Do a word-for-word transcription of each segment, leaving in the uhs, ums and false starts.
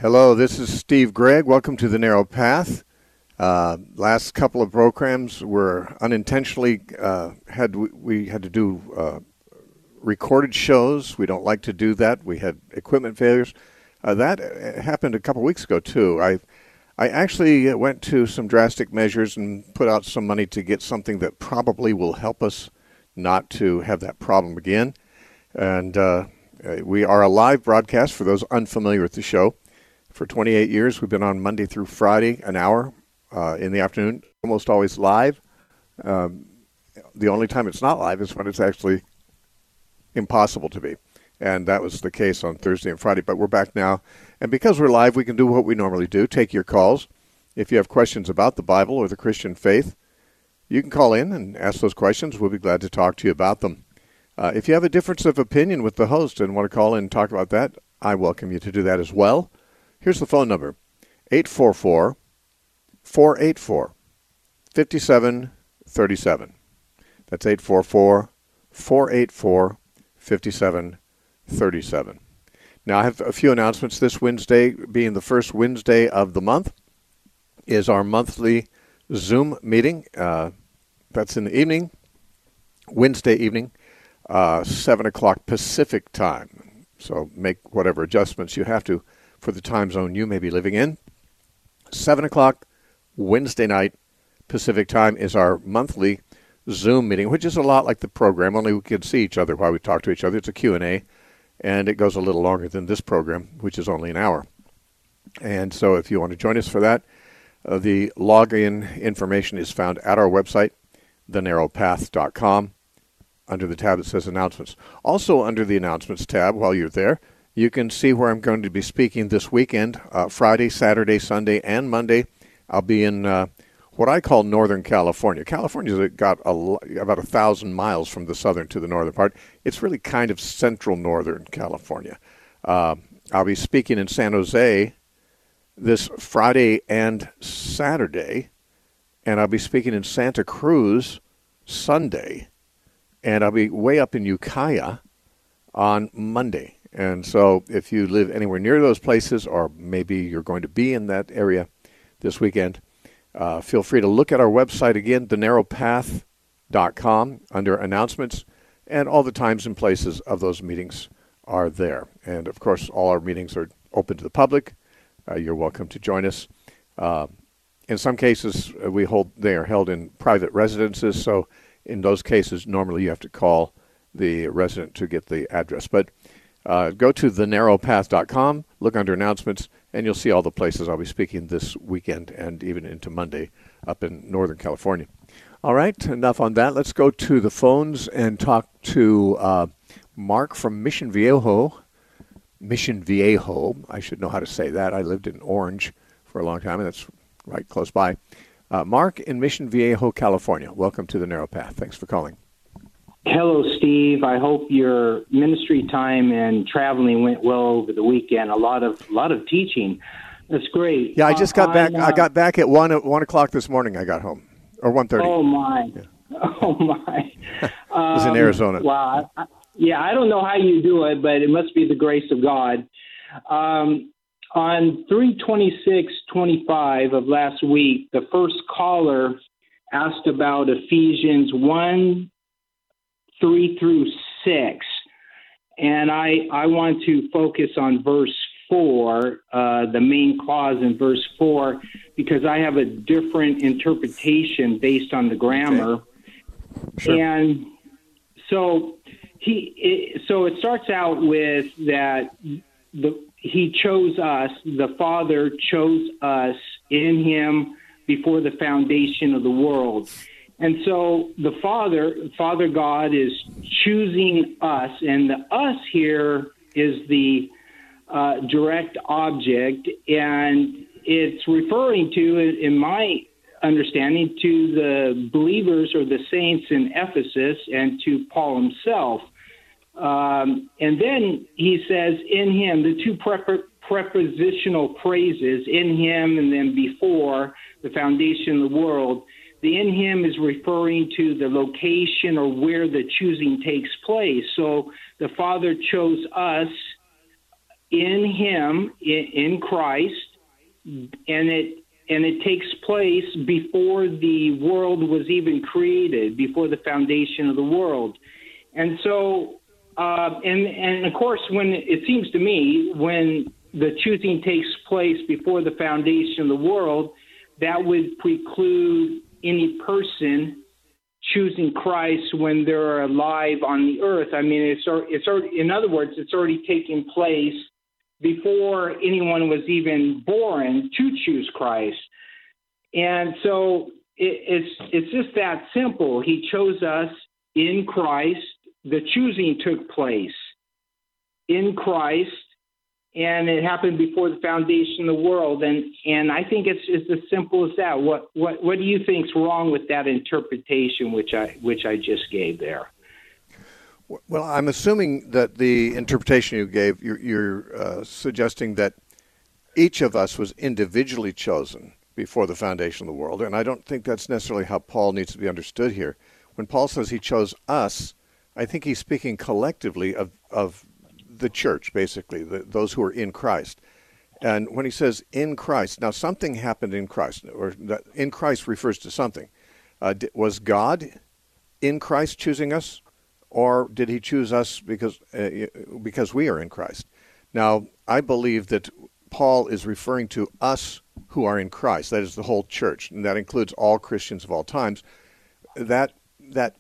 Hello, this is Steve Gregg. Welcome to The Narrow Path. Uh, last couple of programs were unintentionally, uh, had we, we had to do uh, recorded shows. We don't like to do that. We had equipment failures. Uh, that happened a couple weeks ago, too. I I actually went to some drastic measures and put out some money to get something that probably will help us not to have that problem again. And uh, we are a live broadcast for those unfamiliar with the show. For twenty-eight years, we've been on Monday through Friday, an hour uh, in the afternoon, almost always live. Um, the only time it's not live is when it's actually impossible to be. And that was the case on Thursday and Friday. But we're back now. And because we're live, we can do what we normally do, take your calls. If you have questions about the Bible or the Christian faith, you can call in and ask those questions. We'll be glad to talk to you about them. Uh, if you have a difference of opinion with the host and want to call in and talk about that, I welcome you to do that as well. Here's the phone number, eight four four, four eight four, five seven three seven. That's eight four four, four eight four, five seven three seven. Now, I have a few announcements. This Wednesday, being the first Wednesday of the month, is our monthly Zoom meeting. Uh, that's in the evening, Wednesday evening, uh, seven o'clock Pacific time. So make whatever adjustments you have to for the time zone you may be living in. seven o'clock Wednesday night Pacific time is our monthly Zoom meeting, which is a lot like the program, only we can see each other while we talk to each other. It's a Q and A, and it goes a little longer than this program, which is only an hour. And so if you want to join us for that, uh, the login information is found at our website, the narrow path dot com, under the tab that says Announcements. Also under the Announcements tab, while you're there, you can see where I'm going to be speaking this weekend, uh, Friday, Saturday, Sunday, and Monday. I'll be in uh, what I call Northern California. California's got a, about a thousand miles from the southern to the northern part. It's really kind of central Northern California. Uh, I'll be speaking in San Jose this Friday and Saturday, and I'll be speaking in Santa Cruz Sunday, and I'll be way up in Ukiah on Monday. And so if you live anywhere near those places, or maybe you're going to be in that area this weekend, uh, feel free to look at our website again, the narrow path dot com, under Announcements, and all the times and places of those meetings are there. And, of course, all our meetings are open to the public. Uh, you're welcome to join us. Uh, in some cases, we hold they are held in private residences, so in those cases, normally you have to call the resident to get the address. But Uh, go to the narrow path dot com, look under Announcements, and you'll see all the places I'll be speaking this weekend and even into Monday up in Northern California. All right, enough on that. Let's go to the phones and talk to uh, Mark from Mission Viejo. Mission Viejo, I should know how to say that. I lived in Orange for a long time, and that's right close by. Uh, Mark in Mission Viejo, California. Welcome to the Narrow Path. Thanks for calling. Hello, Steve. I hope your ministry time and traveling went well over the weekend. A lot of a lot of teaching. That's great. Yeah, I just got uh, back. uh, I got back at one one o'clock this morning. I got home, or one thirty. Oh my! Yeah. Oh my! It was in um, Arizona. Wow. I, yeah, I don't know how you do it, but it must be the grace of God. Um, on three twenty-six twenty-five of last week, the first caller asked about Ephesians one. three through six, and I I want to focus on verse four, uh, the main clause in verse four, because I have a different interpretation based on the grammar. Okay. Sure. And so he it, so it starts out with that the he chose us, the Father chose us in him before the foundation of the world. And so the Father, Father God, is choosing us, and the us here is the uh, direct object, and it's referring to, in my understanding, to the believers or the saints in Ephesus and to Paul himself. Um, and then he says, in him, the two prep- prepositional phrases, in him and then before the foundation of the world. The in him is referring to the location or where the choosing takes place. So the Father chose us in him, in, in Christ, and it and it takes place before the world was even created, before the foundation of the world. And so, uh, and and of course, when it seems to me, when the choosing takes place before the foundation of the world, that would preclude any person choosing Christ when they're alive on the earth. I mean, it's it's already, in other words, it's already taking place before anyone was even born to choose Christ. And so it, it's it's just that simple. He chose us in Christ. The choosing took place in Christ, and it happened before the foundation of the world. And and I think it's it's as simple as that. What what what do you think's wrong with that interpretation, which I which I just gave there? Well, I'm assuming that the interpretation you gave, you're, you're uh, suggesting that each of us was individually chosen before the foundation of the world, and I don't think that's necessarily how Paul needs to be understood here. When Paul says he chose us, I think he's speaking collectively of of the church, basically, the, those who are in Christ. And when he says in Christ, now something happened in Christ, or that in Christ refers to something. Uh, was God in Christ choosing us? Or did he choose us because uh, because we are in Christ? Now, I believe that Paul is referring to us who are in Christ. That is the whole church, and that includes all Christians of all times. That that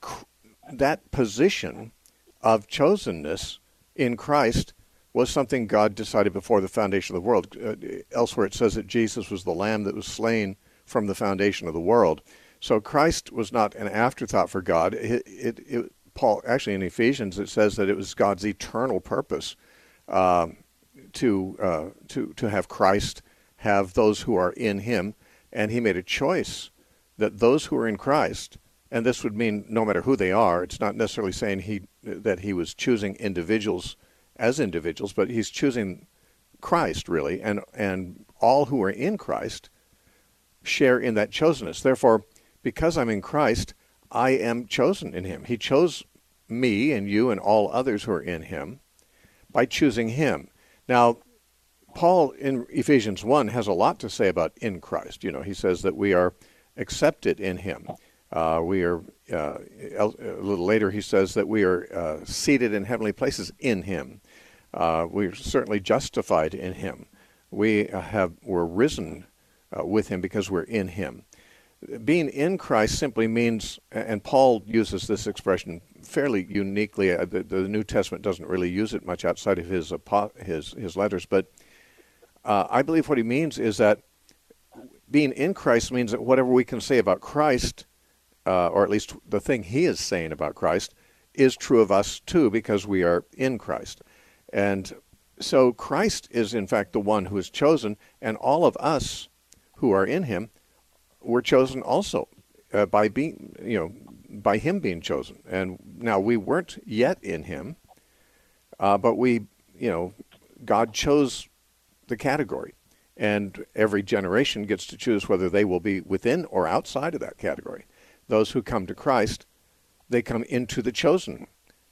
that position of chosenness in Christ was something God decided before the foundation of the world. Uh, elsewhere, it says that Jesus was the Lamb that was slain from the foundation of the world. So Christ was not an afterthought for God. It, it, it Paul, actually in Ephesians, it says that it was God's eternal purpose uh, to uh, to to have Christ have those who are in him, and he made a choice that those who are in Christ, and this would mean no matter who they are, it's not necessarily saying he that he was choosing individuals as individuals, but he's choosing Christ, really, and and all who are in Christ share in that chosenness. Therefore, because I'm in Christ, I am chosen in him. He chose me and you and all others who are in him by choosing him. Now, Paul in Ephesians one has a lot to say about in Christ. You know, he says that we are accepted in him. Uh, we are, uh, a little later he says that we are uh, seated in heavenly places in him. Uh, we're certainly justified in him. We have, we're risen uh, with him because we're in him. Being in Christ simply means, and Paul uses this expression fairly uniquely. The, the New Testament doesn't really use it much outside of his his his letters, but uh, I believe what he means is that being in Christ means that whatever we can say about Christ, uh, or at least the thing he is saying about Christ, is true of us too, because we are in Christ. And so Christ is in fact the one who is chosen, and all of us who are in him were chosen also uh, by being, you know, by him being chosen. And now we weren't yet in him, uh, but we, you know, God chose the category, and every generation gets to choose whether they will be within or outside of that category. Those who come to Christ, they come into the chosen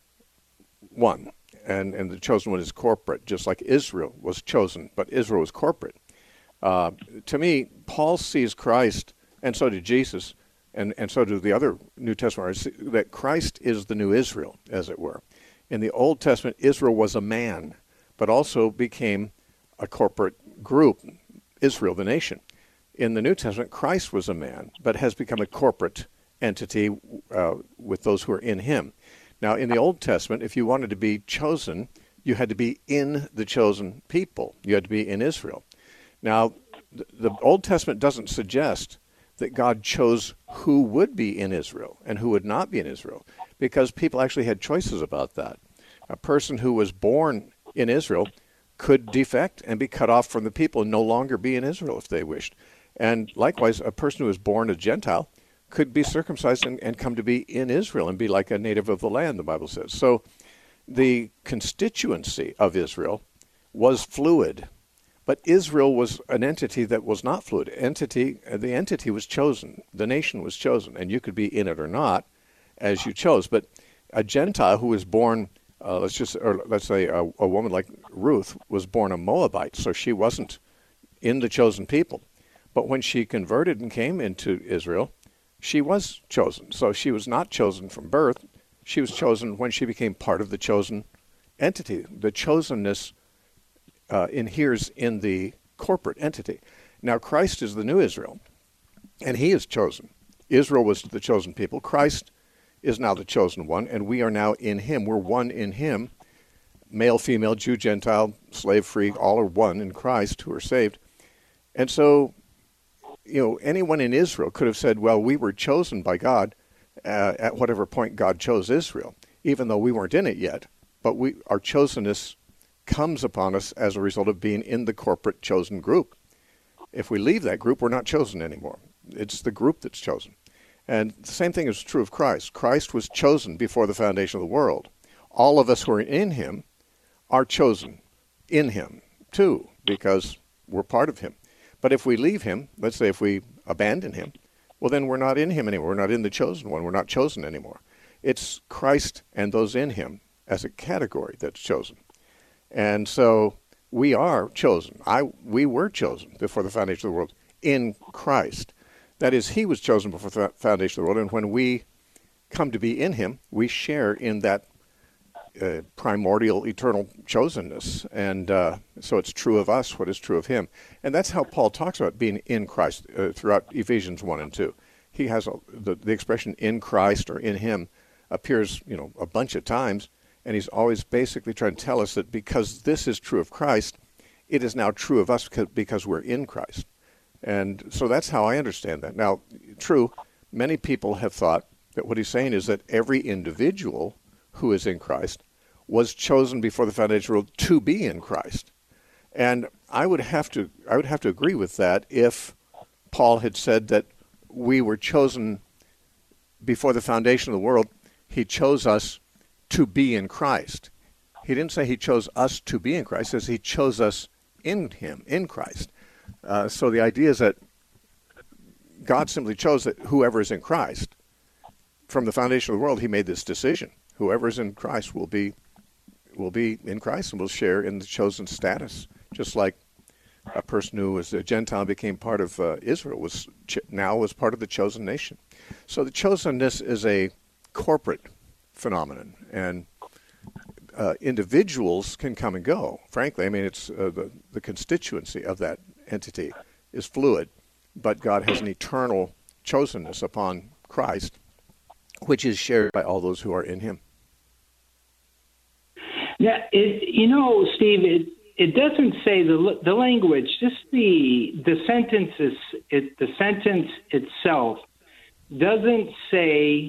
one, and and the chosen one is corporate, just like Israel was chosen, but Israel was corporate. Uh, to me, Paul sees Christ, and so did Jesus, and, and so do the other New Testament writers, that Christ is the new Israel, as it were. In the Old Testament, Israel was a man, but also became a corporate group, Israel, the nation. In the New Testament, Christ was a man, but has become a corporate entity uh, with those who are in him. Now, in the Old Testament, if you wanted to be chosen, you had to be in the chosen people. You had to be in Israel. Now, the Old Testament doesn't suggest that God chose who would be in Israel and who would not be in Israel, because people actually had choices about that. A person who was born in Israel could defect and be cut off from the people and no longer be in Israel if they wished. And likewise, a person who was born a Gentile could be circumcised and, and come to be in Israel and be like a native of the land, the Bible says. So the constituency of Israel was fluid. But Israel was an entity that was not fluid. Entity, the entity was chosen. The nation was chosen, and you could be in it or not as you chose. But a Gentile who was born uh, let's just, or let's say a, a woman like Ruth was born a Moabite, so she wasn't in the chosen people. But when she converted and came into Israel, she was chosen. So she was not chosen from birth. She was chosen when she became part of the chosen entity. The chosenness uh, inheres in the corporate entity. Now, Christ is the new Israel, and he is chosen. Israel was the chosen people. Christ is now the chosen one, and we are now in him. We're one in him. Male, female, Jew, Gentile, slave, free, all are one in Christ who are saved. And so, you know, anyone in Israel could have said, well, we were chosen by God uh, at whatever point God chose Israel, even though we weren't in it yet. But we, our chosenness comes upon us as a result of being in the corporate chosen group. If we leave that group, we're not chosen anymore. It's the group that's chosen. And the same thing is true of Christ. Christ was chosen before the foundation of the world. All of us who are in him are chosen in him, too, because we're part of him. But if we leave him, let's say if we abandon him, well, then we're not in him anymore. We're not in the chosen one. We're not chosen anymore. It's Christ and those in him as a category that's chosen. And so we are chosen. I we were chosen before the foundation of the world in Christ. That is, he was chosen before the foundation of the world, and when we come to be in him, we share in that uh, primordial, eternal chosenness. And uh, so it's true of us what is true of him. And that's how Paul talks about being in Christ uh, throughout Ephesians one and two. He has a, the, the expression in Christ or in him appears, you know, a bunch of times, and he's always basically trying to tell us that because this is true of Christ, it is now true of us because we're in Christ. And so that's how I understand that. Now, true, many people have thought that what he's saying is that every individual who is in Christ was chosen before the foundation of the world to be in Christ. And I would have to I would have to agree with that if Paul had said that we were chosen before the foundation of the world. He chose us to be in Christ. He didn't say he chose us to be in Christ. He says he chose us in him, in Christ. Uh, so the idea is that God simply chose that whoever is in Christ, from the foundation of the world, he made this decision. Whoever is in Christ will be will be in Christ and will share in the chosen status, just like a person who was a Gentile and became part of uh, Israel was ch- now was part of the chosen nation. So the chosenness is a corporate phenomenon, and uh, individuals can come and go. Frankly, I mean, it's uh, the the constituency of that entity is fluid, but God has an eternal chosenness upon Christ, which is shared by all those who are in him. Yeah, it, you know, Steve, it, it doesn't say the the language, just the the sentences, it, the sentence itself doesn't say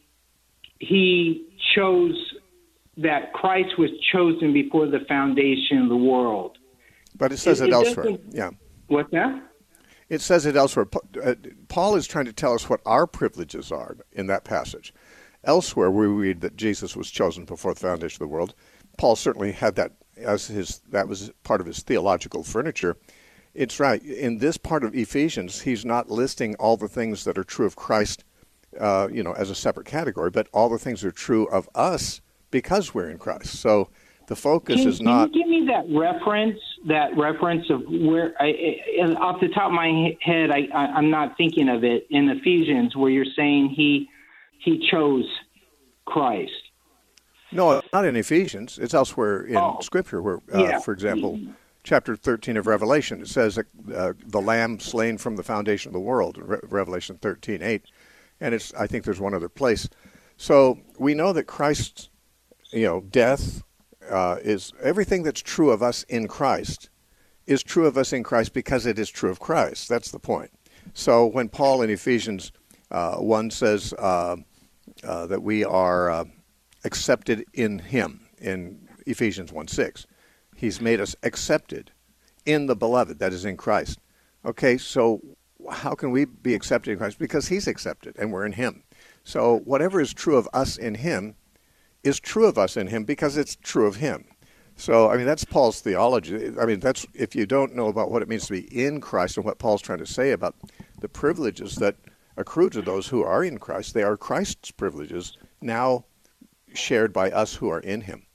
he chose, that Christ was chosen before the foundation of the world. But it says it, it, it elsewhere. Yeah. What's that? It says it elsewhere. Paul is trying to tell us what our privileges are in that passage. Elsewhere, we read that Jesus was chosen before the foundation of the world. Paul certainly had that as his, that was part of his theological furniture. It's right. In this part of Ephesians, he's not listing all the things that are true of Christ, uh, you know, as a separate category, but all the things that are true of us because we're in Christ. So the focus can, is not. Can you give me that reference? That reference of where, I, I, off the top of my head, I, I, I'm not thinking of it in Ephesians, where you're saying he he chose Christ. No, not in Ephesians. It's elsewhere in oh, Scripture, where, uh, yeah. for example, chapter thirteen of Revelation, it says that uh, the Lamb slain from the foundation of the world, Re- Revelation thirteen eight, and it's. I think there's one other place. So we know that Christ's, you know, death uh, is everything that's true of us in Christ is true of us in Christ because it is true of Christ. That's the point. So when Paul in Ephesians uh, one says uh, uh, that we are uh, accepted in him, in Ephesians one six, he's made us accepted in the beloved, that is in Christ. Okay, so how can we be accepted in Christ? Because he's accepted and we're in him. So whatever is true of us in him is true of us in him because it's true of him. So, I mean, that's Paul's theology. I mean, that's if you don't know about what it means to be in Christ and what Paul's trying to say about the privileges that accrue to those who are in Christ, they are Christ's privileges now shared by us who are in him.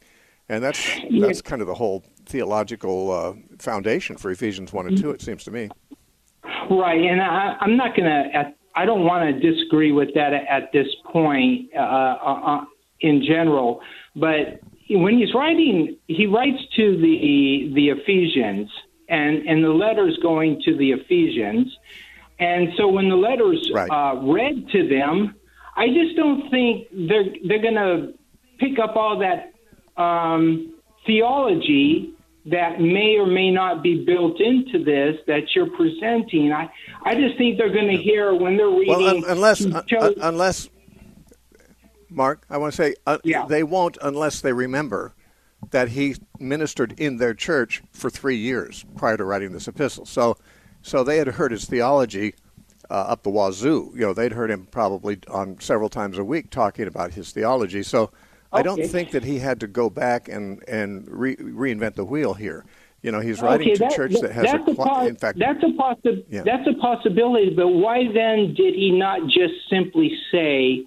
And that's that's kind of the whole theological uh, foundation for Ephesians one and two, it seems to me. Right, and I, I'm not going to, I don't want to disagree with that at this point uh, uh, in general, but when he's writing, he writes to the the Ephesians, and, and the letter's going to the Ephesians, and so when the letter's right. uh, read to them, I just don't think they're, they're going to pick up all that Um, theology that may or may not be built into this that you're presenting. I, I just think they're going to hear when they're reading. Well, un- unless, un- chose, unless, Mark, I want to say uh, yeah. they won't unless they remember that he ministered in their church for three years prior to writing this epistle. So, so they had heard his theology uh, up the wazoo. You know, they'd heard him probably on several times a week talking about his theology. So. I don't Okay. think that he had to go back and and re- reinvent the wheel here. You know, he's writing okay, to a that, church that has that's a, a pos- in fact, that's a possi- yeah. that's a possibility. But why then did he not just simply say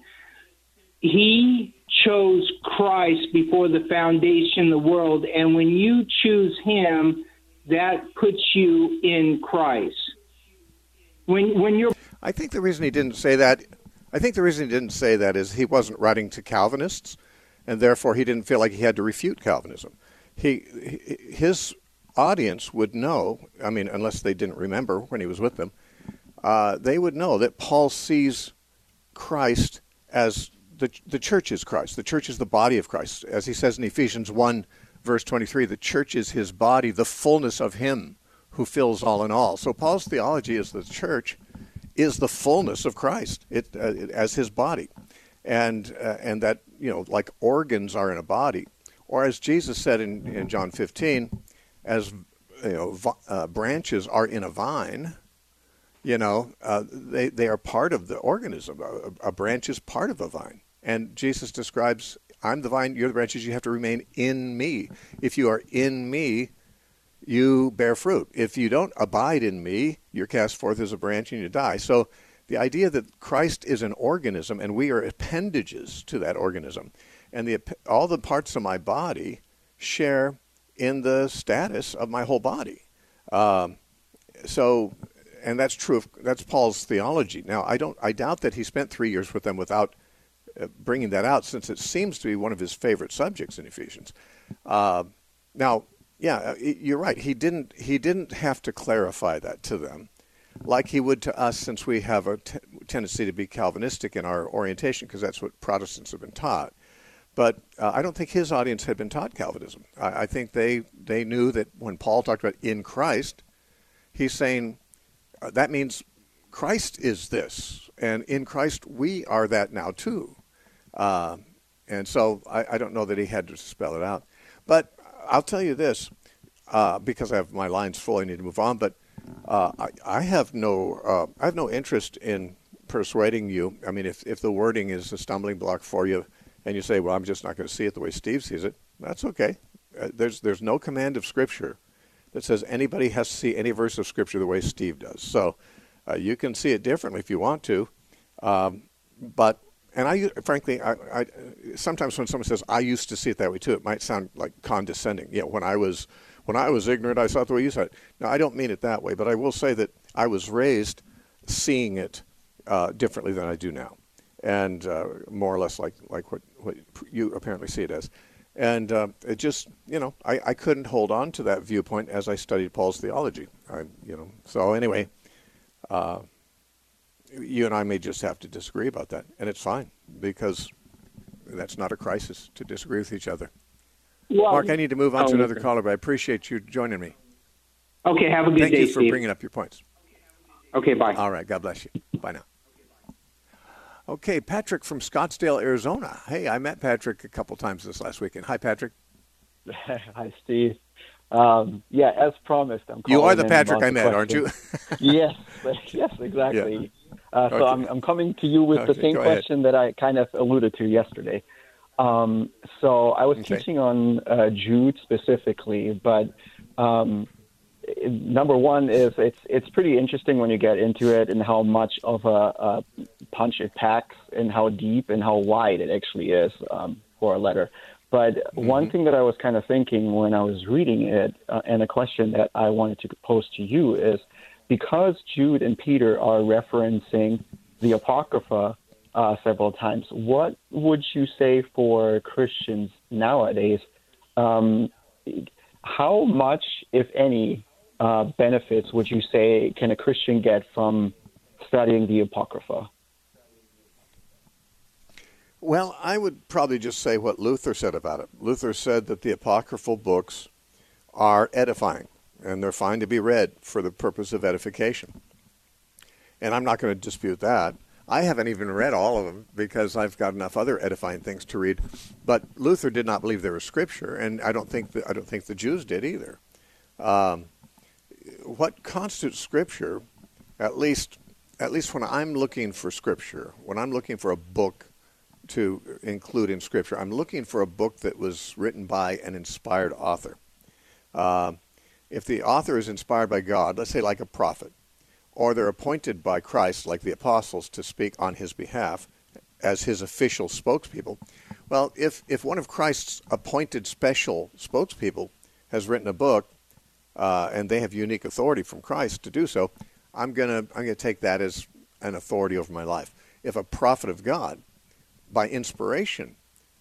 he chose Christ before the foundation of the world, and when you choose him, that puts you in Christ? When when you're, I think the reason he didn't say that, I think the reason he didn't say that is he wasn't writing to Calvinists. And therefore, he didn't feel like he had to refute Calvinism. He, his audience would know, I mean, unless they didn't remember when he was with them, uh, they would know that Paul sees Christ as the the church is Christ. The church is the body of Christ. As he says in Ephesians one, verse twenty-three, the church is his body, the fullness of him who fills all in all. So Paul's theology is the church is the fullness of Christ it, uh, it, as his body. And uh, and that, you know, like organs are in a body, or as Jesus said in, in John fifteen, as you know, uh, branches are in a vine, you know, uh, they they are part of the organism. A, a branch is part of a vine, and Jesus describes, "I'm the vine, you're the branches. You have to remain in me. If you are in me, you bear fruit. If you don't abide in me, you're cast forth as a branch and you die." So. The idea that Christ is an organism and we are appendages to that organism, and the, all the parts of my body share in the status of my whole body. Um, so, and that's true of, that's Paul's theology. Now, I don't, I doubt that he spent three years with them without uh, bringing that out, since it seems to be one of his favorite subjects in Ephesians. Uh, now, yeah, you're right. He didn't, he didn't have to clarify that to them, like he would to us, since we have a t- tendency to be Calvinistic in our orientation, because that's what Protestants have been taught. But uh, I don't think his audience had been taught Calvinism. I, I think they, they knew that when Paul talked about in Christ, he's saying uh, that means Christ is this, and in Christ we are that now too. Uh, and so I, I don't know that he had to spell it out. But I'll tell you this, uh, because I have my lines full, I need to move on, but Uh, I, I have no, uh, I have no interest in persuading you. I mean, if, if the wording is a stumbling block for you, and you say, "Well, I'm just not going to see it the way Steve sees it," that's okay. Uh, there's there's no command of Scripture that says anybody has to see any verse of Scripture the way Steve does. So uh, you can see it differently if you want to, um, but and I frankly, I, I sometimes when someone says I used to see it that way too, it might sound like condescending. Yeah, when I was. When I was ignorant, I saw it the way you saw it. Now, I don't mean it that way, but I will say that I was raised seeing it uh, differently than I do now, and uh, more or less like, like what, what you apparently see it as. And uh, it just, you know, I, I couldn't hold on to that viewpoint as I studied Paul's theology. I, you know, so anyway, uh, you and I may just have to disagree about that, and it's fine, because that's not a crisis to disagree with each other. well, Mark, I need to move on oh, to another okay. caller, but I appreciate you joining me. Okay, have a good Thank day, you for Steve. bringing up your points. Okay, bye. All right, God bless you. Bye now. Okay, Patrick from Scottsdale, Arizona. Hey, I met Patrick a couple times this last weekend. Hi, Patrick. Hi, Steve. Um, yeah, as promised, I'm calling You are the in Patrick about I the met, aren't you? yes, yes, exactly. Yeah. Uh, so Okay. I'm, I'm coming to you with Okay, the same go ahead. question that I kind of alluded to yesterday. Um, so I was Okay. teaching on uh, Jude specifically, but um, number one is it's it's pretty interesting when you get into it and how much of a, a punch it packs and how deep and how wide it actually is um, for a letter. But Mm-hmm. one thing that I was kind of thinking when I was reading it, uh, and a question that I wanted to pose to you is, because Jude and Peter are referencing the Apocrypha uh, several times, what would you say for Christians nowadays? Um, how much, if any, uh, benefits would you say can a Christian get from studying the Apocrypha? Well, I would probably just say what Luther said about it. Luther said that the apocryphal books are edifying, and they're fine to be read for the purpose of edification. And I'm not going to dispute that. I haven't even read all of them because I've got enough other edifying things to read. But Luther did not believe they were Scripture, and I don't think the, I don't think the Jews did either. Um, what constitutes Scripture, at least at least when I'm looking for Scripture, when I'm looking for a book to include in Scripture, I'm looking for a book that was written by an inspired author. Uh, if the author is inspired by God, let's say like a prophet, or they're appointed by Christ, like the apostles, to speak on his behalf as his official spokespeople, well, if, if one of Christ's appointed special spokespeople has written a book, uh, and they have unique authority from Christ to do so, I'm gonna I'm gonna take that as an authority over my life. If a prophet of God, by inspiration,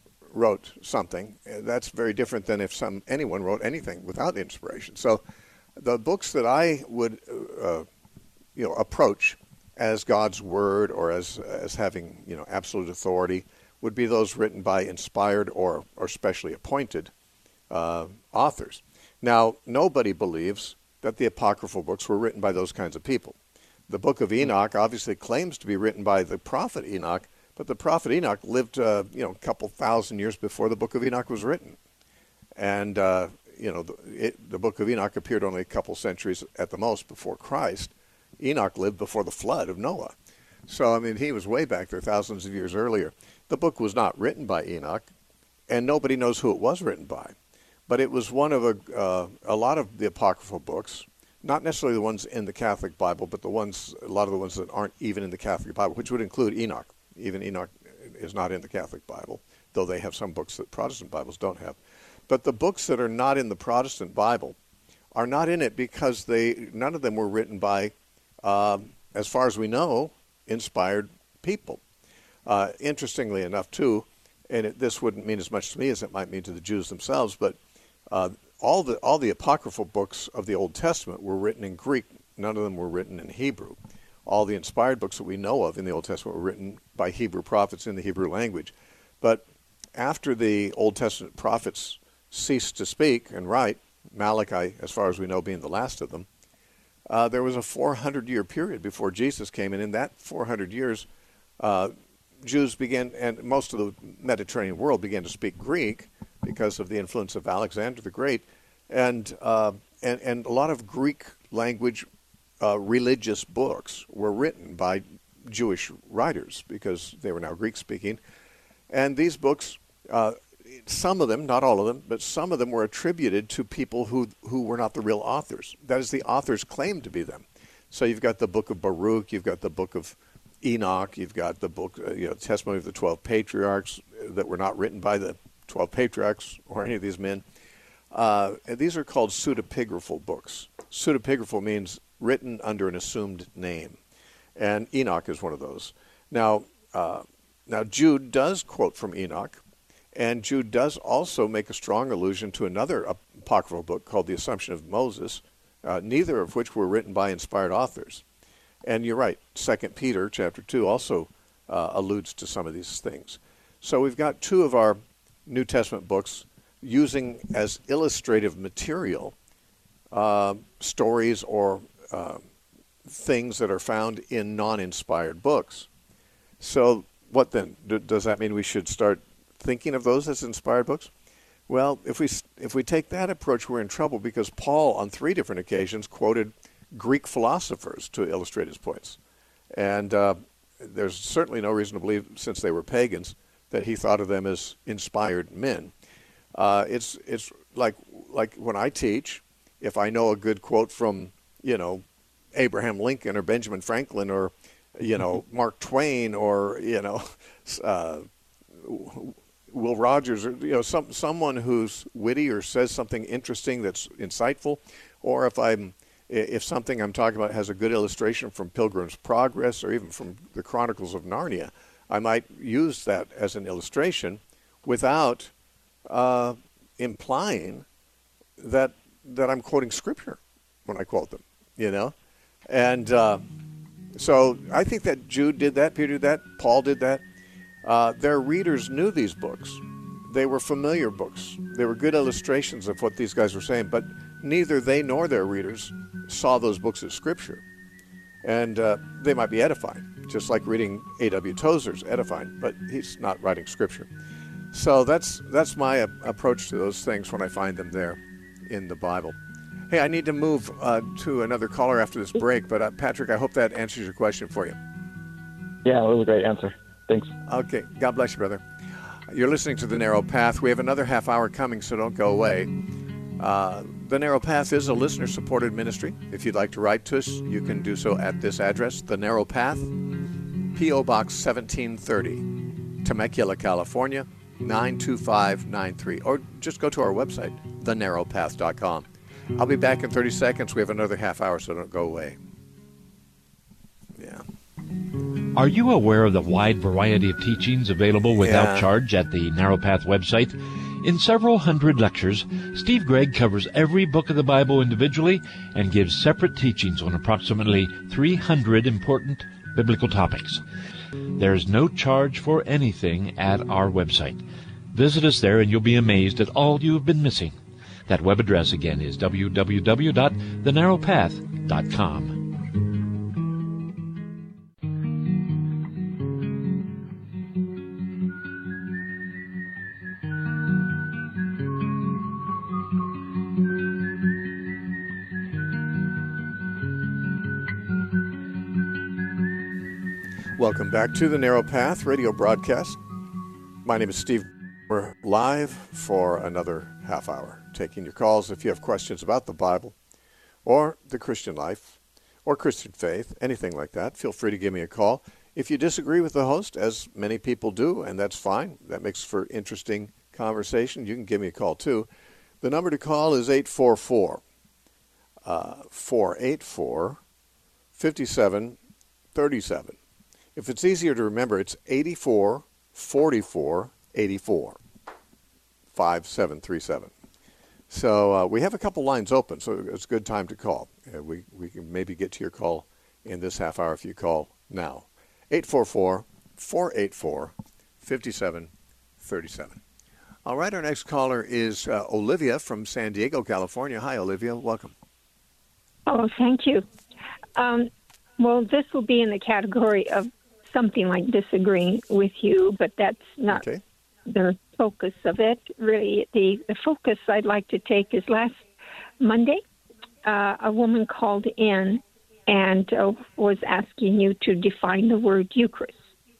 wrote something, that's very different than if some anyone wrote anything without inspiration. So the books that I would uh, you know approach as God's word or as as having you know absolute authority would be those written by inspired or or specially appointed uh, authors. Now, nobody believes that the apocryphal books were written by those kinds of people. The Book of Enoch obviously claims to be written by the prophet Enoch, but the prophet Enoch lived, uh, you know, a couple thousand years before the Book of Enoch was written. And, uh, you know, the, it, the Book of Enoch appeared only a couple centuries at the most before Christ. Enoch lived before the flood of Noah. So, I mean, he was way back there thousands of years earlier. The book was not written by Enoch, and nobody knows who it was written by. But it was one of a, uh, a lot of the apocryphal books, not necessarily the ones in the Catholic Bible, but the ones, a lot of the ones that aren't even in the Catholic Bible, which would include Enoch. Even Enoch is not in the Catholic Bible, though they have some books that Protestant Bibles don't have. But the books that are not in the Protestant Bible are not in it because they none of them were written by, uh, as far as we know, inspired people. Uh, interestingly enough, too, and it, this wouldn't mean as much to me as it might mean to the Jews themselves, but uh, all the all the apocryphal books of the Old Testament were written in Greek. None of them were written in Hebrew. All the inspired books that we know of in the Old Testament were written by Hebrew prophets in the Hebrew language. But after the Old Testament prophets ceased to speak and write, Malachi, as far as we know, being the last of them, uh, there was a four hundred year period before Jesus came, and in that four hundred years, uh, Jews began, and most of the Mediterranean world began to speak Greek because of the influence of Alexander the Great, and uh, and, and a lot of Greek language uh, religious books were written by Jewish writers because they were now Greek-speaking. And these books, uh, some of them, not all of them, but some of them were attributed to people who, who were not the real authors. That is, the authors claimed to be them. So you've got the book of Baruch, you've got the book of Enoch, you've got the book, uh, you know, Testimony of the Twelve Patriarchs that were not written by the Twelve Patriarchs or any of these men. Uh, and these are called pseudepigraphal books. Pseudepigraphal means written under an assumed name, and Enoch is one of those. Now, uh, now Jude does quote from Enoch, and Jude does also make a strong allusion to another apocryphal book called The Assumption of Moses, uh, neither of which were written by inspired authors. And you're right, Second Peter chapter two also uh, alludes to some of these things. So we've got two of our New Testament books using as illustrative material uh, stories or uh, things that are found in non-inspired books. So what then? D- does that mean we should start thinking of those as inspired books? Well, if we if we take that approach, we're in trouble because Paul, on three different occasions, quoted Greek philosophers to illustrate his points. And uh, there's certainly no reason to believe, since they were pagans, that he thought of them as inspired men. Uh, it's it's like like when I teach, if I know a good quote from, you know, Abraham Lincoln or Benjamin Franklin or, you know, Mark Twain or, you know, uh, Will Rogers, or you know, some someone who's witty or says something interesting that's insightful, or if I'm if something I'm talking about has a good illustration from Pilgrim's Progress or even from the Chronicles of Narnia, I might use that as an illustration without uh, implying that that I'm quoting Scripture when I quote them, you know? And uh, so I think that Jude did that, Peter did that, Paul did that. Uh, their readers knew these books. They were familiar books. They were good illustrations of what these guys were saying, but neither they nor their readers saw those books as Scripture. And uh, they might be edifying, just like reading A W Tozer's edifying, but he's not writing Scripture. So that's that's my uh, approach to those things when I find them there in the Bible. Hey, I need to move uh, to another caller after this break, but uh, Patrick, I hope that answers your question for you. Yeah, it was a great answer. Thanks. Okay. God bless you, brother. You're listening to The Narrow Path. We have another half hour coming, so don't go away. Uh, the Narrow Path is a listener-supported ministry. If you'd like to write to us, you can do so at this address, The Narrow Path, P O. Box seventeen thirty, Temecula, California, nine two five nine three. Or just go to our website, the narrow path dot com. I'll be back in thirty seconds. We have another half hour, so don't go away. Yeah. Are you aware of the wide variety of teachings available without Yeah. charge at the Narrow Path website? In several hundred lectures, Steve Gregg covers every book of the Bible individually and gives separate teachings on approximately three hundred important biblical topics. There's no charge for anything at our website. Visit us there and you'll be amazed at all you have been missing. That web address again is w w w dot the narrow path dot com. Welcome back to the Narrow Path radio broadcast. My name is Steve. We're live for another half hour, taking your calls if you have questions about the Bible or the Christian life or Christian faith, anything like that. Feel free to give me a call. If you disagree with the host, as many people do, and that's fine, that makes for interesting conversation, you can give me a call too. The number to call is eight four four, four eight four, five seven three seven. If it's easier to remember, it's eighty-four forty-four eighty-four, five seven three seven. So uh, we have a couple lines open, so it's a good time to call. Uh, we, we can maybe get to your call in this half hour if you call now. eight four four, four eight four, five seven three seven. All right, our next caller is uh, Olivia from San Diego, California. Hi, Olivia. Welcome. Oh, thank you. Um, well, this will be in the category of something like disagreeing with you, but that's not Okay. the focus of it. Really, the, the focus I'd like to take is last Monday, uh, a woman called in and uh, was asking you to define the word Eucharist.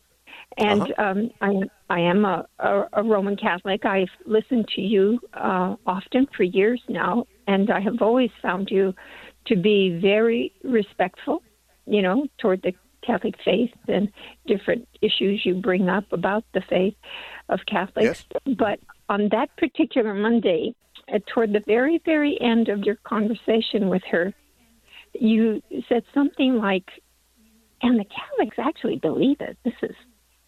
And Uh-huh. um, I, I am a, a, a Roman Catholic. I've listened to you uh, often for years now, and I have always found you to be very respectful, you know, toward the Catholic faith and different issues you bring up about the faith of Catholics. Yes. But on that particular Monday, uh, toward the very, very end of your conversation with her, you said something like, and the Catholics actually believe it. This is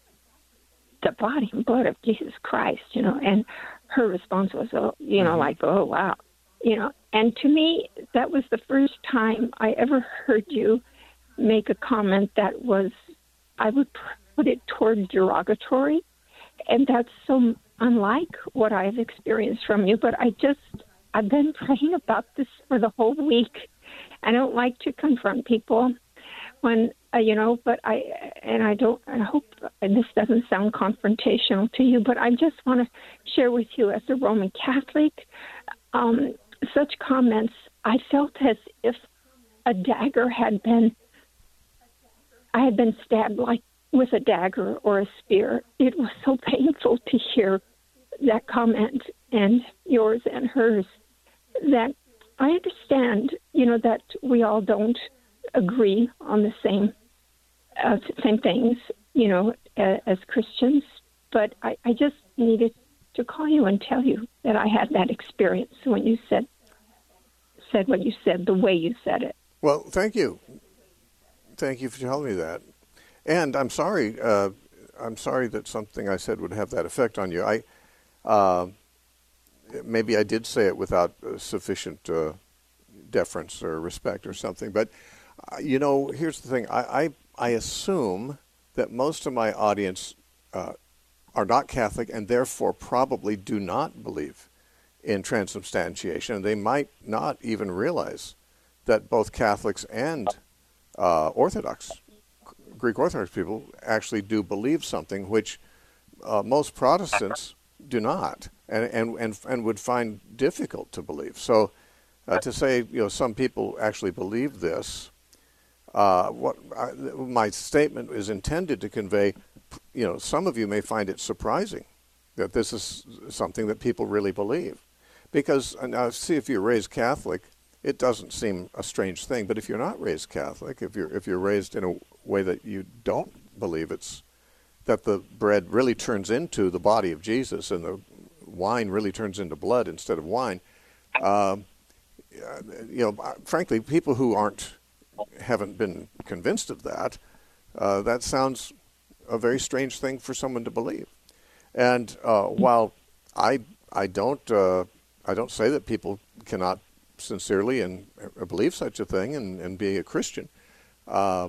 the body and blood of Jesus Christ, you know. And her response was, oh, you know, Mm-hmm. like, oh, wow. You know, and to me, that was the first time I ever heard you make a comment that was, I would put it toward derogatory, and that's so unlike what I've experienced from you. But I just, I've been praying about this for the whole week. I don't like to confront people when, uh, you know, but I, and I don't, I hope and this doesn't sound confrontational to you, but I just want to share with you as a Roman Catholic, um, such comments, I felt as if a dagger had been I had been stabbed like with a dagger or a spear. It was so painful to hear that comment, and yours and hers, that I understand, you know, that we all don't agree on the same uh, same things, you know, uh, as Christians. But I, I just needed to call you and tell you that I had that experience when you said said what you said, the way you said it. Well, thank you. Thank you for telling me that. And I'm sorry. Uh, I'm sorry that something I said would have that effect on you. I uh, maybe I did say it without uh, sufficient uh, deference or respect or something. But uh, you know, here's the thing. I I, I assume that most of my audience uh, are not Catholic and therefore probably do not believe in transubstantiation. They might not even realize that both Catholics and uh, Orthodox, Greek Orthodox people actually do believe something which uh, most Protestants do not, and, and, and, and would find difficult to believe. So uh, to say, you know, some people actually believe this, uh, what I, my statement is intended to convey, you know, some of you may find it surprising that this is something that people really believe. Because, now see, if you're raised Catholic, it doesn't seem a strange thing. But if you're not raised Catholic, if you're if you're raised in a way that you don't believe it's that the bread really turns into the body of Jesus and the wine really turns into blood instead of wine, um, you know, frankly, people who aren't haven't been convinced of that, uh, that sounds a very strange thing for someone to believe. And uh, while I I don't. Uh, I don't say that people cannot sincerely and uh, believe such a thing and, and be a Christian. Uh,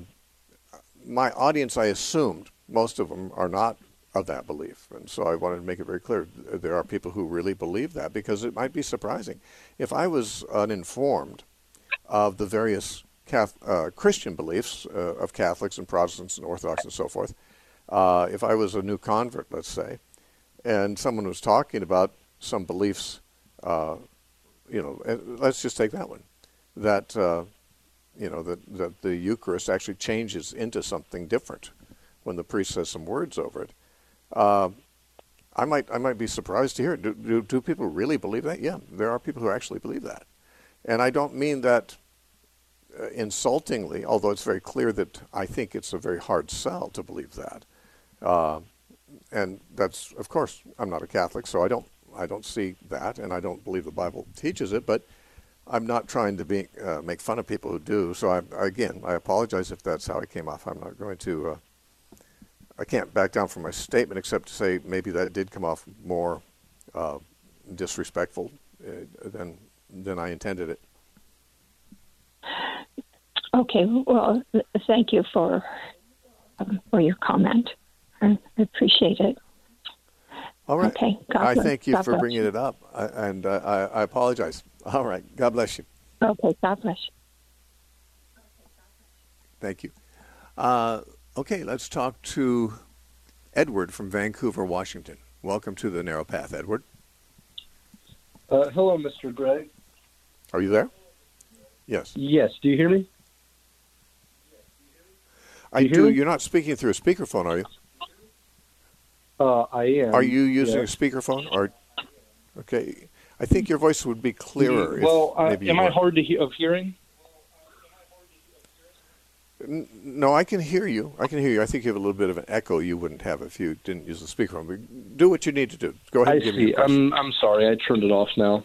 my audience, I assumed, most of them are not of that belief. And so I wanted to make it very clear. There are people who really believe that because it might be surprising. If I was uninformed of the various Catholic, uh, Christian beliefs uh, of Catholics and Protestants and Orthodox and so forth, uh, if I was a new convert, let's say, and someone was talking about some beliefs, Uh, you know, let's just take that one, that, uh, you know, that, that the Eucharist actually changes into something different when the priest says some words over it. Uh, I might I might be surprised to hear it. Do, do, do people really believe that? Yeah, there are people who actually believe that. And I don't mean that uh, insultingly, although it's very clear that I think it's a very hard sell to believe that. Uh, and that's, of course, I'm not a Catholic, so I don't I don't see that, and I don't believe the Bible teaches it, but I'm not trying to be uh, make fun of people who do. So, I, again, I apologize if that's how I came off. I'm not going to, uh, I can't back down from my statement except to say maybe that did come off more uh, disrespectful uh, than, than I intended it. Okay, well, thank you for, um, for your comment. I appreciate it. All right. Okay. God I bless. thank you God for bless bringing you. it up, I, and uh, I, I apologize. All right. God bless you. Okay. God bless you. Thank you. Uh, okay, let's talk to Edward from Vancouver, Washington. Welcome to the Narrow Path, Edward. Uh, hello, Mister Gregg. Are you there? Yes. Yes. Do you hear me? I you do. hear me? You're not speaking through a speakerphone, are you? Uh, I am. Are you using yes. a speakerphone? Or okay, I think your voice would be clearer. Well, if uh, maybe am you I were. hard to he- of hearing? N- No, I can hear you. I can hear you. I think you have a little bit of an echo you wouldn't have if you didn't use the speakerphone. But do what you need to do. Go ahead I and give me see. your question. I'm I'm sorry. I turned it off now.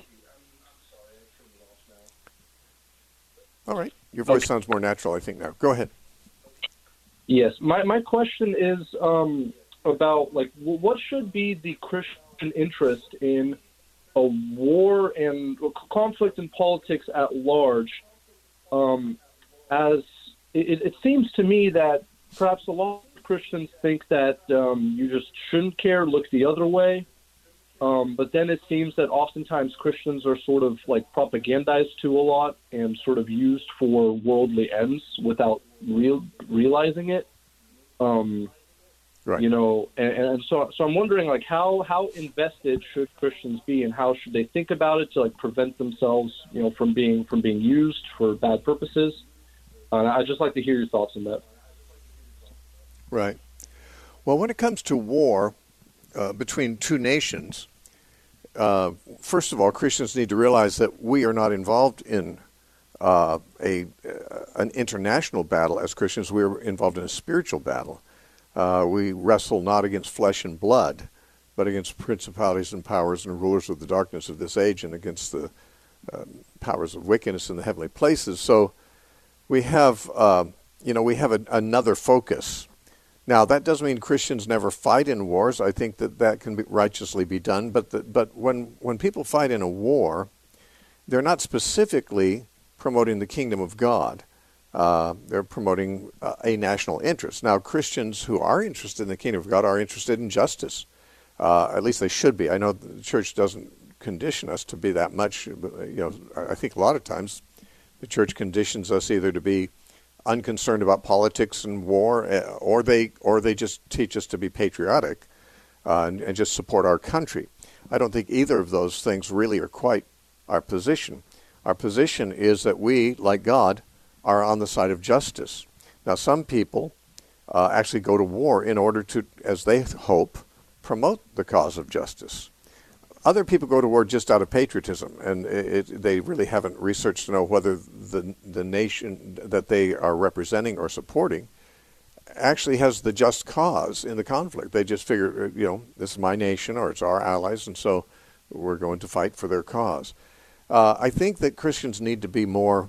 All right. Your voice Okay. sounds more natural, I think, now. Go ahead. Yes. My my question is um, about like w- what should be the Christian interest in a war and conflict in politics at large, um, as it, it seems to me that perhaps a lot of Christians think that um, you just shouldn't care, look the other way. Um, but then it seems that oftentimes Christians are sort of like propagandized to a lot and sort of used for worldly ends without real, realizing it. Um, Right. You know, and, and so so I'm wondering, like, how, how invested should Christians be, and how should they think about it to like prevent themselves, you know, from being from being used for bad purposes? Uh, I'd just like to hear your thoughts on that. Right. Well, when it comes to war uh, between two nations, uh, first of all, Christians need to realize that we are not involved in uh, a uh, an international battle as Christians. We are involved in a spiritual battle. Uh, we wrestle not against flesh and blood, but against principalities and powers and rulers of the darkness of this age, and against the uh, powers of wickedness in the heavenly places. So we have, uh, you know, we have a, another focus. Now, that doesn't mean Christians never fight in wars. I think that that can be righteously be done. But the, but when when people fight in a war, they're not specifically promoting the kingdom of God. Uh, they're promoting uh, a national interest. Now, Christians who are interested in the kingdom of God are interested in justice. Uh, at least they should be. I know the church doesn't condition us to be that much. You know, I think a lot of times the church conditions us either to be unconcerned about politics and war, or they or they just teach us to be patriotic uh, and, and just support our country. I don't think either of those things really are quite our position. Our position is that we, like God, are on the side of justice. Now, some people uh, actually go to war in order to, as they hope, promote the cause of justice. Other people go to war just out of patriotism, and it, it, they really haven't researched to know whether the the nation that they are representing or supporting actually has the just cause in the conflict. They just figure, you know, this is my nation or it's our allies, and so we're going to fight for their cause. Uh, I think that Christians need to be more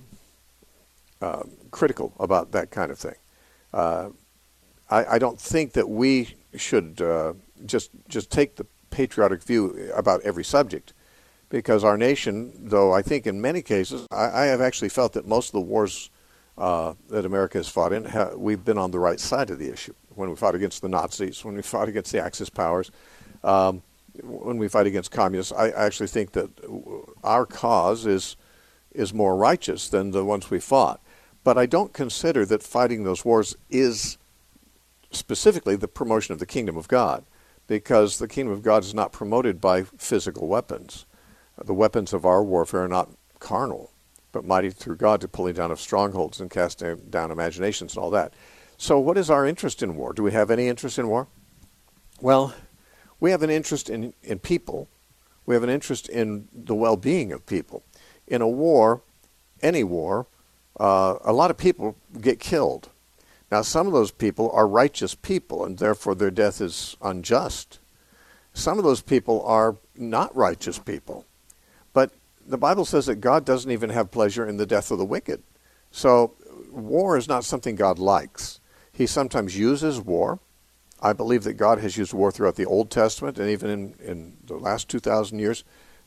uh, critical about that kind of thing. Uh, I, I don't think that we should uh, just just take the patriotic view about every subject, because our nation, though I think in many cases, I, I have actually felt that most of the wars uh, that America has fought in, ha, we've been on the right side of the issue. When we fought against the Nazis, when we fought against the Axis powers, um, when we fight against communists, I, I actually think that our cause is is more righteous than the ones we fought. But I don't consider that fighting those wars is specifically the promotion of the kingdom of God, because the kingdom of God is not promoted by physical weapons. The weapons of our warfare are not carnal, but mighty through God to pulling down of strongholds and casting down imaginations and all that. So what is our interest in war? Do we have any interest in war? Well, we have an interest in, in people. We have an interest in the well-being of people. In a war, any war, uh, a lot of people get killed. Now, some of those people are righteous people, and therefore their death is unjust. Some of those people are not righteous people. But the Bible says that God doesn't even have pleasure in the death of the wicked. So war is not something God likes. He sometimes uses war. I believe that God has used war throughout the Old Testament and even in, in the last two thousand years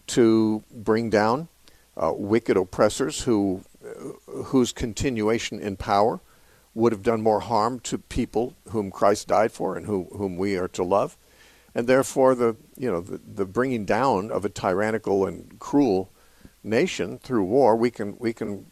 to bring down uh, wicked oppressors who uh, whose continuation in power would have done more harm to people whom Christ died for and who, whom we are to love. And therefore, the you know the, the bringing down of a tyrannical and cruel nation through war, we can we can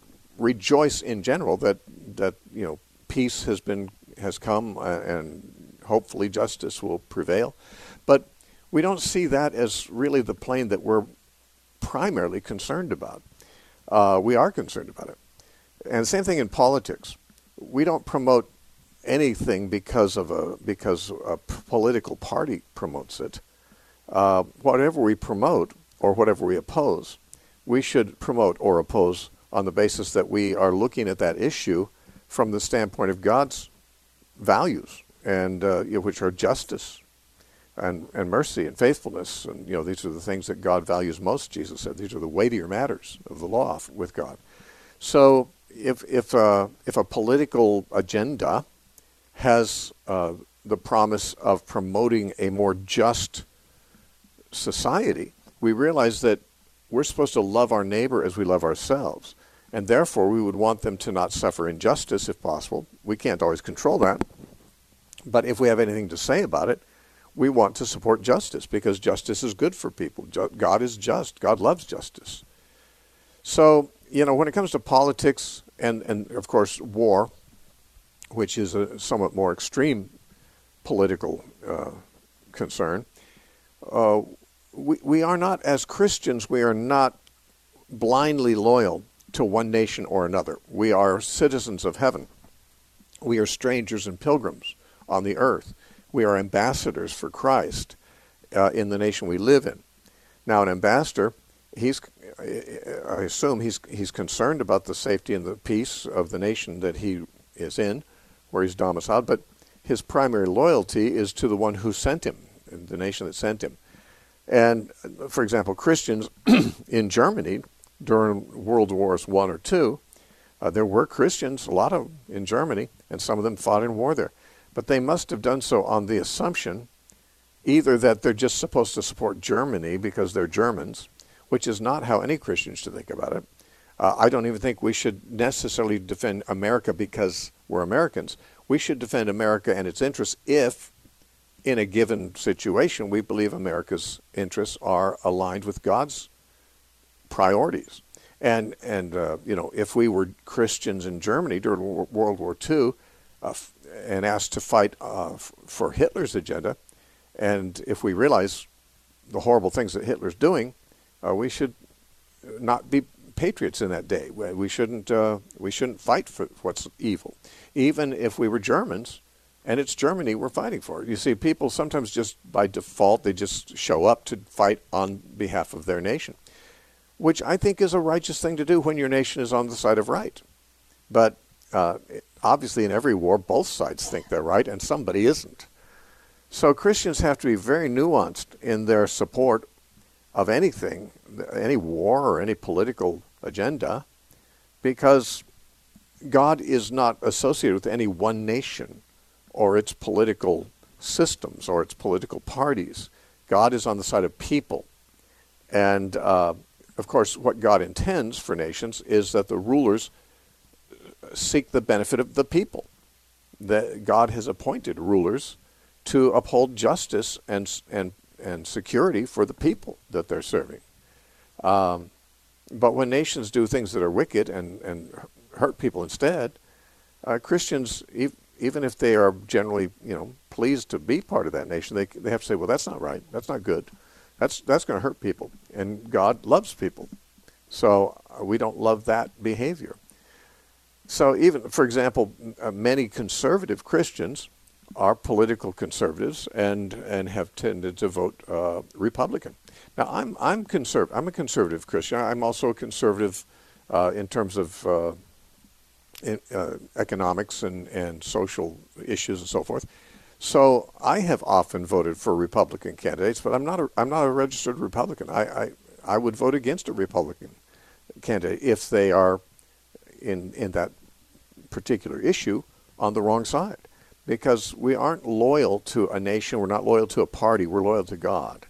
rejoice in general that that you know peace has been has come and hopefully justice will prevail. But we don't see that as really the plane that we're primarily concerned about. Uh, we are concerned about it, and same thing in politics. We don't promote anything because of a because a political party promotes it. Uh, whatever we promote or whatever we oppose, we should promote or oppose on the basis that we are looking at that issue from the standpoint of God's values, and uh, you know, which are justice and and mercy and faithfulness, and you know these are the things that God values most. Jesus said these are the weightier matters of the law with God. So if if uh, if a political agenda has uh, the promise of promoting a more just society, we realize that we're supposed to love our neighbor as we love ourselves, and therefore we would want them to not suffer injustice if possible. We can't always control that, but if we have anything to say about it, we want to support justice, because justice is good for people. God is just. God loves justice. So, you know, when it comes to politics and, and of course, war, which is a somewhat more extreme political uh, concern, uh, we, we are not, as Christians, we are not blindly loyal to one nation or another. We are citizens of heaven. We are strangers and pilgrims on the earth. We are ambassadors for Christ uh, in the nation we live in. Now, an ambassador, he's, I assume he's he's concerned about the safety and the peace of the nation that he is in, where he's domiciled, but his primary loyalty is to the one who sent him. the nation that sent him. And, for example, Christians in Germany during World Wars One or Two, uh, there were Christians, a lot of them in Germany, and some of them fought in war there. But they must have done so on the assumption either that they're just supposed to support Germany because they're Germans, which is not how any Christian should think about it. Uh, I don't even think we should necessarily defend America because we're Americans. We should defend America and its interests if, in a given situation, we believe America's interests are aligned with God's priorities. And, and uh, you know, if we were Christians in Germany during World War Two uh, and asked to fight uh, f- for Hitler's agenda, and if we realize the horrible things that Hitler's doing, uh, we should not be patriots in that day. We shouldn't uh, we shouldn't fight for what's evil, even if we were Germans, and it's Germany we're fighting for. You see, people sometimes just by default they just show up to fight on behalf of their nation, which I think is a righteous thing to do when your nation is on the side of right. But uh, obviously, in every war, both sides think they're right, and somebody isn't. So Christians have to be very nuanced in their support of anything, any war or any political agenda, because God is not associated with any one nation or its political systems or its political parties. God is on the side of people. And, uh, of course, what God intends for nations is that the rulers seek the benefit of the people. That God has appointed rulers to uphold justice and and and security for the people that they're serving. Um, but when nations do things that are wicked and, and hurt people instead, uh, Christians, ev- even if they are generally, you know, pleased to be part of that nation, they they have to say, well, that's not right. That's not good. That's that's going to hurt people. And God loves people. So uh, we don't love that behavior. So even, for example, uh, many conservative Christians are political conservatives and, and have tended to vote uh, Republican. Now, I'm I'm conserv- I'm a conservative Christian. I'm also a conservative uh, in terms of uh, in, uh, economics and, and social issues and so forth. So I have often voted for Republican candidates, but I'm not a, I'm not a registered Republican. I, I, I would vote against a Republican candidate if they are in in that particular issue on the wrong side. Because we aren't loyal to a nation, we're not loyal to a party, we're loyal to God.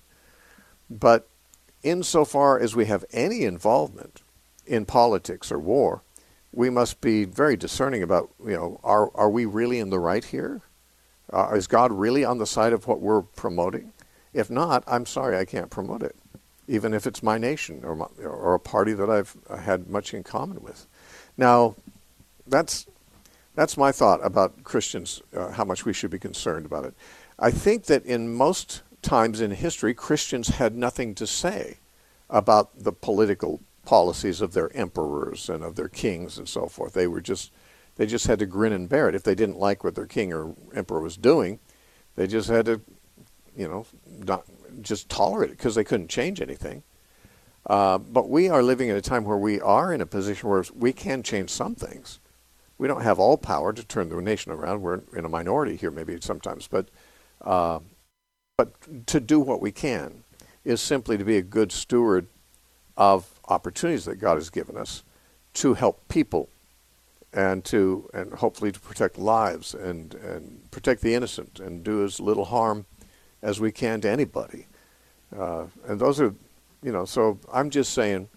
But insofar as we have any involvement in politics or war, we must be very discerning about, you know, are are we really in the right here? Uh, is God really on the side of what we're promoting? If not, I'm sorry, I can't promote it, even if it's my nation or my, or a party that I've had much in common with. Now, that's that's my thought about Christians, uh, how much we should be concerned about it. I think that in most times in history, Christians had nothing to say about the political policies of their emperors and of their kings and so forth. They were just, they just had to grin and bear it. If they didn't like what their king or emperor was doing, they just had to, you know, not, just tolerate it because they couldn't change anything. Uh, but we are living in a time where we are in a position where we can change some things. We don't have all power to turn the nation around. We're in a minority here maybe sometimes. But uh, but to do what we can is simply to be a good steward of opportunities that God has given us to help people and to and hopefully to protect lives and, and protect the innocent and do as little harm as we can to anybody. Uh, and those are, you know, so I'm just saying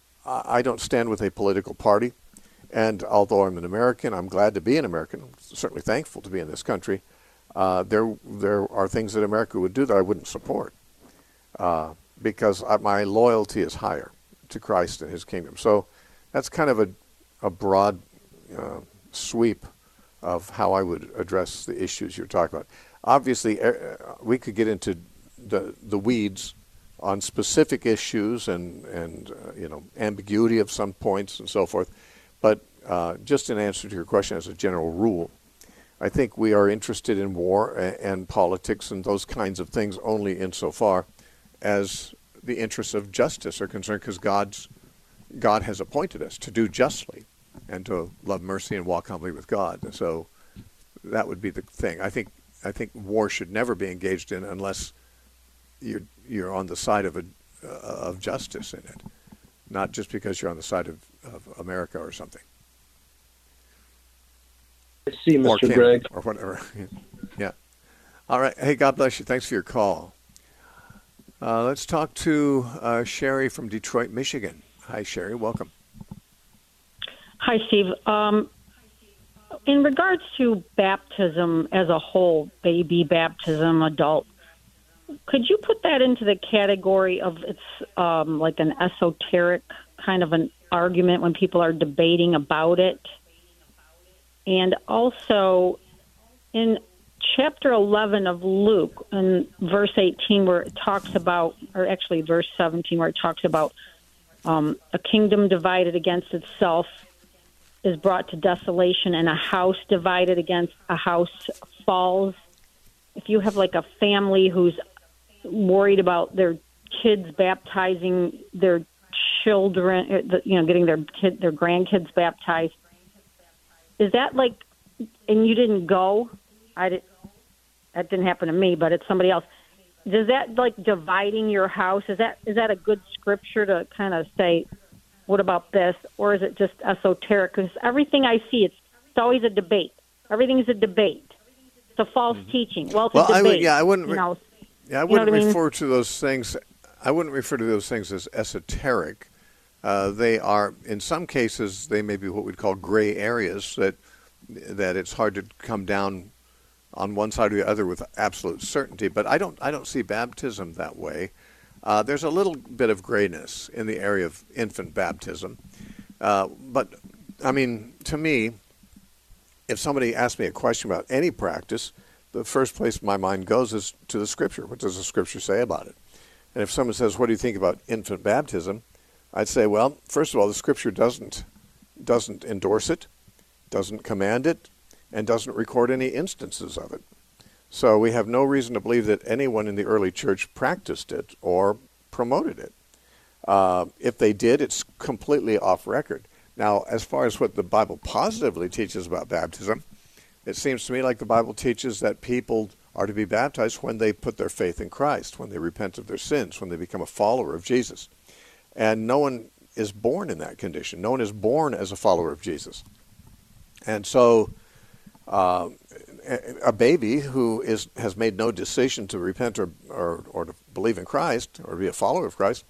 I don't stand with a political party. And although I'm an American, I'm glad to be an American. I'm certainly thankful to be in this country. Uh, there there are things that America would do that I wouldn't support uh, because I, my loyalty is higher to Christ and his kingdom. So that's kind of a, a broad uh, sweep of how I would address the issues you're talking about. Obviously, uh, we could get into the the weeds on specific issues and, and uh, you know, ambiguity of some points and so forth. But uh, just in answer to your question as a general rule, I think we are interested in war and, and politics and those kinds of things only insofar as the interests of justice are concerned, because God's God has appointed us to do justly and to love mercy and walk humbly with God. So that would be the thing. I think I think war should never be engaged in unless you're you're on the side of a uh, of justice in it, not just because you're on the side of, of America or something. I see, Mister Or Canada, Gregg. or whatever. Yeah. All right. Hey, God bless you. Thanks for your call. Uh, let's talk to uh, Sherry from Detroit, Michigan. Hi, Sherry. Welcome. Hi, Steve. Um, in regards to baptism as a whole, baby baptism, adult, could you put that into the category of it's um, like an esoteric kind of an argument when people are debating about it? And also, in chapter eleven of Luke, in verse eighteen, where it talks about, or actually verse seventeen, where it talks about um, a kingdom divided against itself is brought to desolation, and a house divided against a house falls. If you have like a family who's worried about their kids baptizing their children, you know, getting their kid, their grandkids baptized, is that like, and you didn't go? I did, that didn't happen to me, but it's somebody else. Does that like dividing your house? Is that is that a good scripture to kind of say, what about this? Or is it just esoteric? Because everything I see, it's, it's always a debate. Everything is a debate. It's a false mm-hmm. teaching. Well, it's well, a debate. I would, yeah, I wouldn't. Re- you know, yeah, I wouldn't you know refer I mean? to those things. I wouldn't refer to those things as esoteric. Uh, they are, in some cases, they may be what we'd call gray areas that that it's hard to come down on one side or the other with absolute certainty. But I don't, I don't see baptism that way. Uh, there's a little bit of grayness in the area of infant baptism. Uh, but, I mean, to me, if somebody asks me a question about any practice, the first place my mind goes is to the Scripture. What does the Scripture say about it? And if someone says, what do you think about infant baptism? I'd say, well, first of all, the Scripture doesn't doesn't endorse it, doesn't command it, and doesn't record any instances of it. So we have no reason to believe that anyone in the early church practiced it or promoted it. Uh, if they did, it's completely off record. Now, as far as what the Bible positively teaches about baptism, it seems to me like the Bible teaches that people are to be baptized when they put their faith in Christ, when they repent of their sins, when they become a follower of Jesus. And no one is born in that condition. No one is born as a follower of Jesus. And so uh, a baby who is has made no decision to repent or, or, or to believe in Christ or be a follower of Christ,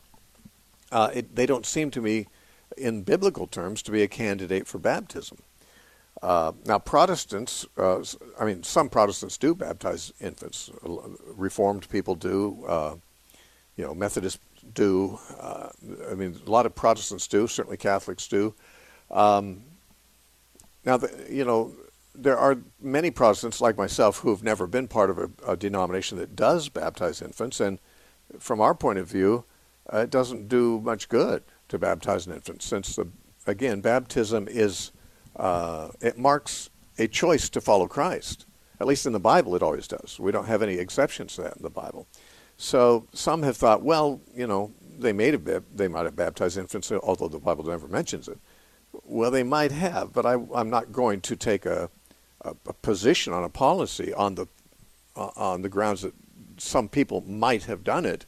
uh, it, they don't seem to me, in biblical terms, to be a candidate for baptism. Uh, now, Protestants, uh, I mean, some Protestants do baptize infants. Reformed people do. Uh, you know, Methodists do. Uh, I mean, a lot of Protestants do. Certainly Catholics do. Um, now, the, you know, there are many Protestants like myself who have never been part of a, a denomination that does baptize infants, and from our point of view, uh, it doesn't do much good to baptize an infant, since, the, again, baptism is, uh, it marks a choice to follow Christ. At least in the Bible it always does. We don't have any exceptions to that in the Bible. So some have thought, well, you know, they, may have, they might have baptized infants, although the Bible never mentions it. Well, they might have, but I, I'm not going to take a, a, a position on a policy on the uh, on the grounds that some people might have done it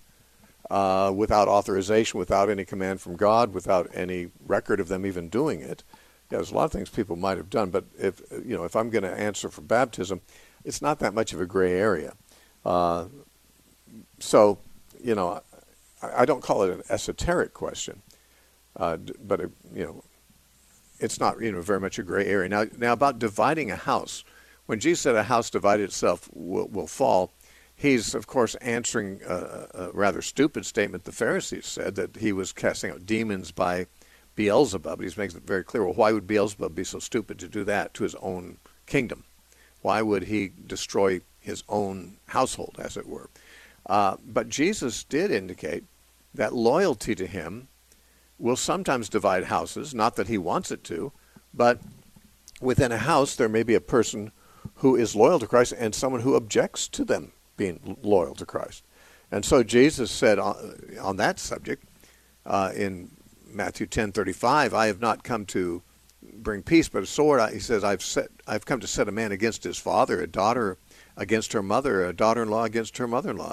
uh, without authorization, without any command from God, without any record of them even doing it. Yeah, there's a lot of things people might have done, but if you know, if I'm going to answer for baptism, it's not that much of a gray area. Uh, so, you know, I, I don't call it an esoteric question, uh, but it, you know. It's not, you know, very much a gray area. Now, now about dividing a house. When Jesus said a house divided itself will, will fall, he's, of course, answering a, a rather stupid statement the Pharisees said, that he was casting out demons by Beelzebub. He's making it very clear, well, why would Beelzebub be so stupid to do that to his own kingdom? Why would he destroy his own household, as it were? Uh, but Jesus did indicate that loyalty to him will sometimes divide houses, not that he wants it to, but within a house there may be a person who is loyal to Christ and someone who objects to them being loyal to Christ. And so Jesus said on, on that subject uh, in Matthew ten thirty-five, I have not come to bring peace but a sword. He says, I've set, I've come to set a man against his father, a daughter against her mother, a daughter-in-law against her mother-in-law,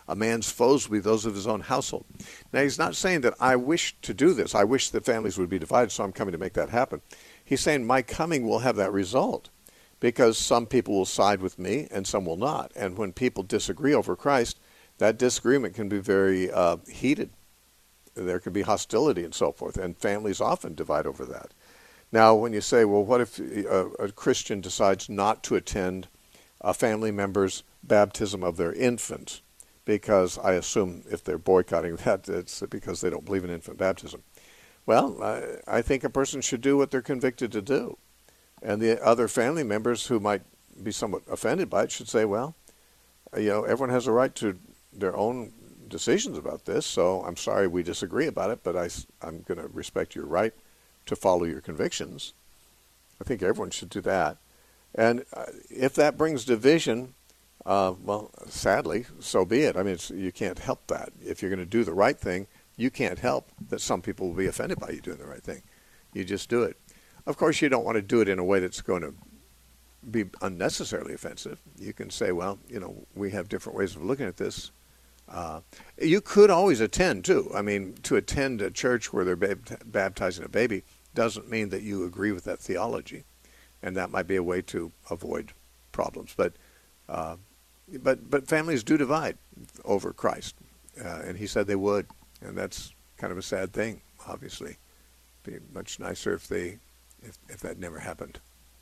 A man's foes will be those of his own household. Now, he's not saying that I wish to do this. I wish that families would be divided, so I'm coming to make that happen. He's saying my coming will have that result, because some people will side with me and some will not. And when people disagree over Christ, that disagreement can be very uh, heated. There can be hostility and so forth, and families often divide over that. Now, when you say, well, what if a, a Christian decides not to attend a family member's baptism of their infant, because I assume if they're boycotting that, it's because they don't believe in infant baptism. Well, I, I think a person should do what they're convicted to do. And the other family members who might be somewhat offended by it should say, well, you know, everyone has a right to their own decisions about this, so I'm sorry we disagree about it, but I, I'm going to respect your right to follow your convictions. I think everyone should do that. And uh, if that brings division, uh, well, sadly, so be it. I mean, it's, you can't help that. If you're going to do the right thing, you can't help that some people will be offended by you doing the right thing. You just do it. Of course, you don't want to do it in a way that's going to be unnecessarily offensive. You can say, well, you know, we have different ways of looking at this. Uh, you could always attend, too. I mean, to attend a church where they're bab- baptizing a baby doesn't mean that you agree with that theology. And that might be a way to avoid problems. But uh, but but families do divide over Christ. Uh, and he said they would. And that's kind of a sad thing, obviously. It'd be much nicer if they if, if that never happened.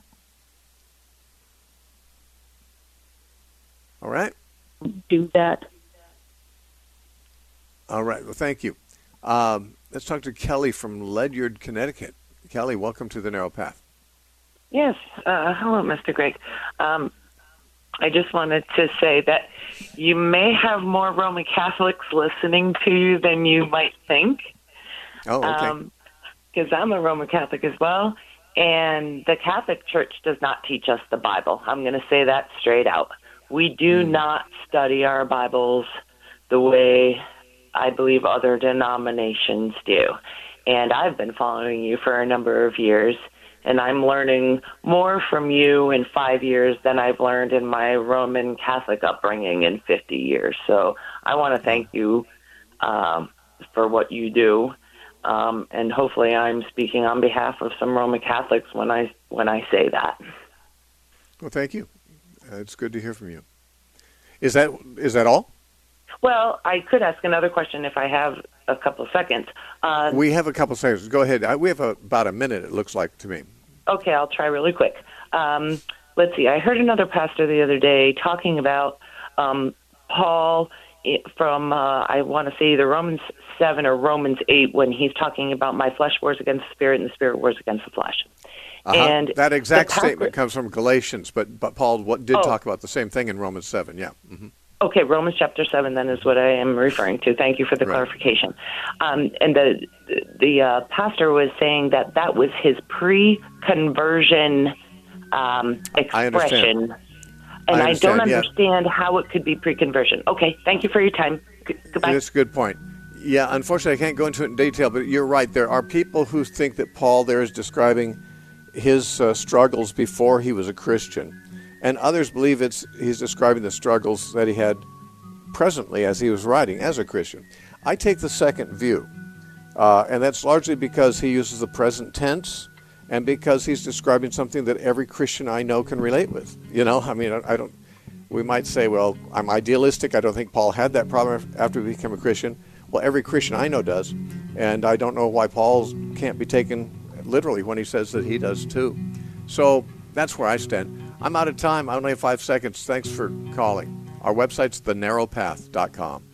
All right? Do that. All right. Well, thank you. Um, let's talk to Kelly from Ledyard, Connecticut. Kelly, welcome to the Narrow Path. Yes. Uh, hello, Mister Greg. Um, I just wanted to say that you may have more Roman Catholics listening to you than you might think. Oh, okay. Because um, I'm a Roman Catholic as well, and the Catholic Church does not teach us the Bible. I'm going to say that straight out. We do mm. not study our Bibles the way I believe other denominations do. And I've been following you for a number of years, and I'm learning more from you in five years than I've learned in my Roman Catholic upbringing in fifty years. So I want to thank you um, for what you do, um, and hopefully I'm speaking on behalf of some Roman Catholics when I when I say that. Well, thank you. Uh, it's good to hear from you. Is that is that all? Well, I could ask another question if I have a couple of seconds. Uh, we have a couple of seconds. Go ahead. I, we have a, about a minute, it looks like to me. Okay, I'll try really quick. Um, let's see. I heard another pastor the other day talking about um, Paul from, uh, I want to say either Romans seven or Romans eight, when he's talking about my flesh wars against the spirit and the spirit wars against the flesh. Uh-huh. And that exact pastor, statement comes from Galatians, but, but Paul what, did oh. talk about the same thing in Romans seven, yeah. Mm-hmm. Okay, Romans chapter seven then is what I am referring to. Thank you for the right. clarification. Um, and the the uh, pastor was saying that that was his pre-conversion um, expression. I and I, I don't yeah. understand how it could be pre-conversion. Okay, thank you for your time. G- goodbye. That's a good point. Yeah, unfortunately, I can't go into it in detail, but you're right. There are people who think that Paul there is describing his uh, struggles before he was a Christian. And others believe it's he's describing the struggles that he had presently as he was writing as a Christian. I take the second view, uh, and that's largely because he uses the present tense and because he's describing something that every Christian I know can relate with. You know, I mean, I, I don't, we might say, well, I'm idealistic. I don't think Paul had that problem after he became a Christian. Well, every Christian I know does, and I don't know why Paul can't be taken literally when he says that he does too. So that's where I stand. I'm out of time. I only have five seconds. Thanks for calling. Our website's the narrow path dot com.